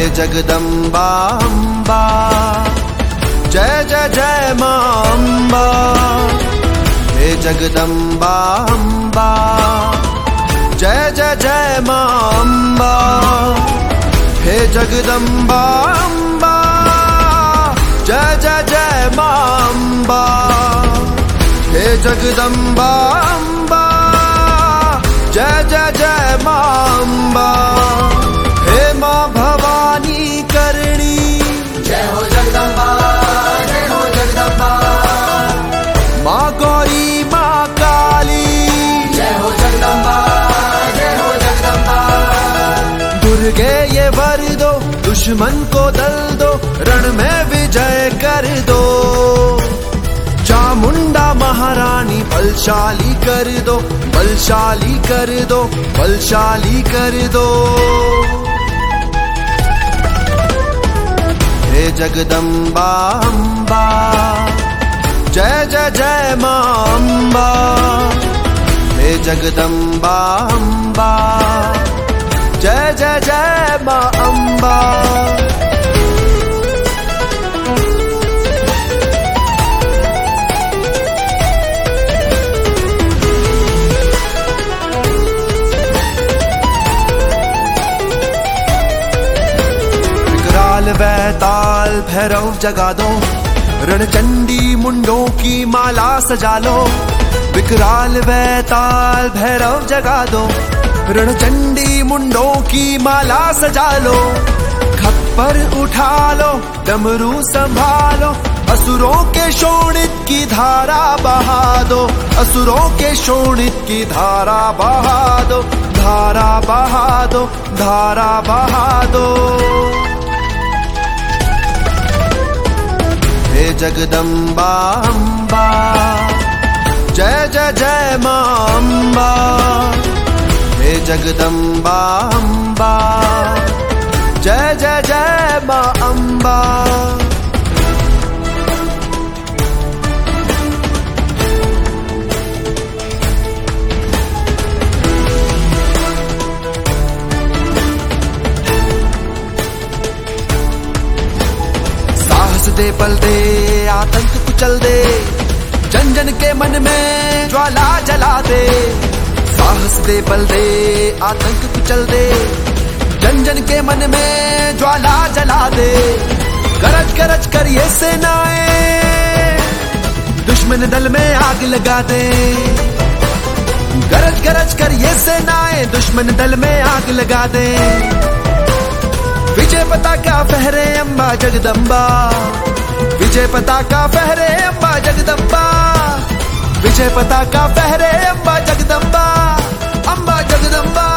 जगदम्बा अम्बा, जय जय जय मां अम्बा। हे जगदम्बा अम्बा, जय जय जय मां अम्बा। हे जगदम्बा अम्बा, जय जय जय मां अम्बा। हे जगदम्बा अम्बा, जय जय जय मां अम्बा। हे मां भवानी करणी, जय हो जगदम्बा, जय हो जगदम्बा। मां गौरी मां काली, जय हो जगदम्बा, जय हो जगदम्बा। दुर्गे ये वर दो, दुश्मन को दल दो, रण में विजय कर दो। चामुंडा महारानी बलशाली कर दो, बलशाली कर दो, बलशाली कर दो। हे जगदम्बा अम्बा, जय जय जय मां अम्बा। हे जगदम्बा अम्बा, जय जय जय मां अम्बा। विकराल वैताल भैरव जगा दो, रणचंडी मुंडों की माला सजा लो। विकराल वैताल भैरव जगा दो, रणचंडी मुंडों की माला सजा लो। खप्पर उठा लो, डमरू संभालो, असुरों के शोणित की धारा बहा दो। असुरों के शोणित की धारा बहा दो, धारा बहा दो, धारा बहा दो। हे जगदम्बा अम्बा, जय जय जय मां अम्बा। हे जगदम्बा अम्बा, जय जय जय मां अम्बा। साहस दे, बल दे, आतंक कुचल दे, जन जन के मन में ज्वाला जला दे। साहस दे, बल दे, आतंक कुचल दे, जन जन के मन में ज्वाला जला दे। गरज गरज कर ये सेनाएं, दुश्मन दल में आग लगा दे। गरज गरज कर ये सेनाएं, दुश्मन दल में आग लगा दे। विजय पताका फहरे अम्बा जगदम्बा, विजय पताका फहरे अम्बा जगदम्बा। विजय पताका फहरे अम्बा जगदम्बा, अम्बा जगदम्बा।